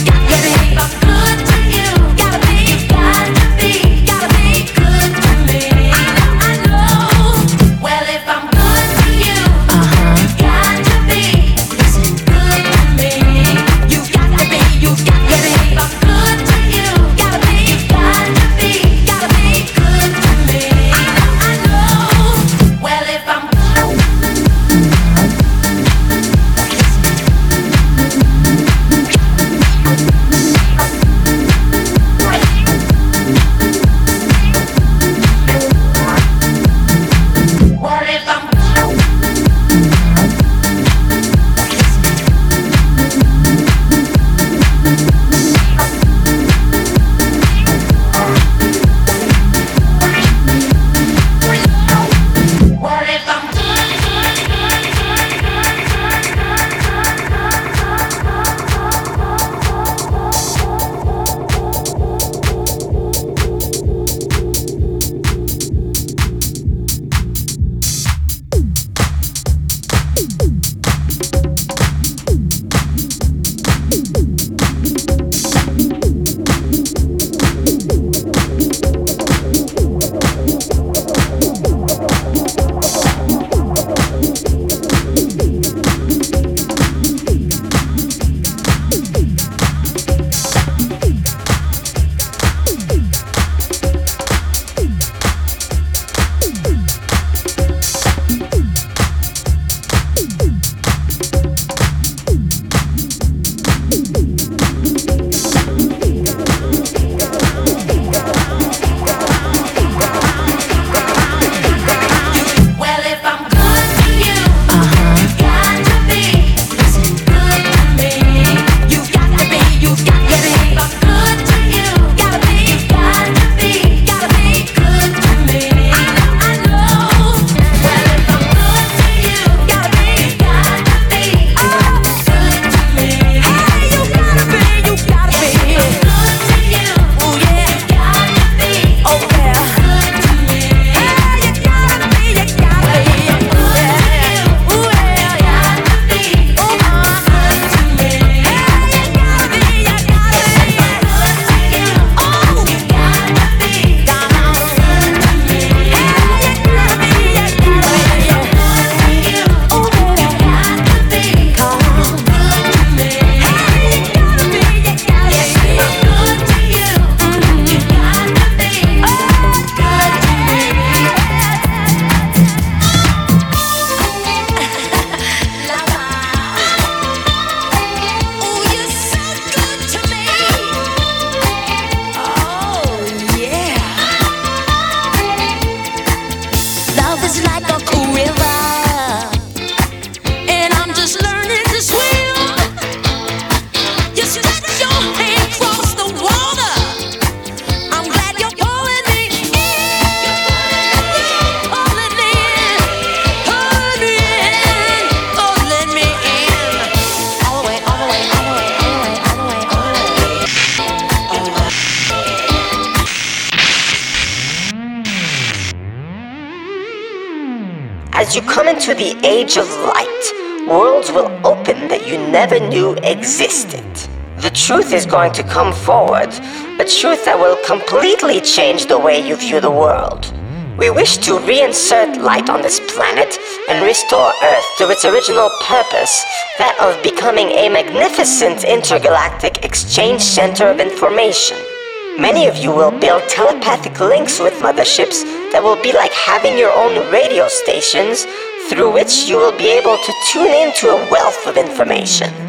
As you come into the age of light, worlds will open that you never knew existed. The truth is going to come forward, a truth that will completely change the way you view the world. We wish to reinsert light on this planet and restore Earth to its original purpose, that of becoming a magnificent intergalactic exchange center of information. Many of you will build telepathic links with motherships that will be like having your own radio stations, through which you will be able to tune into a wealth of information.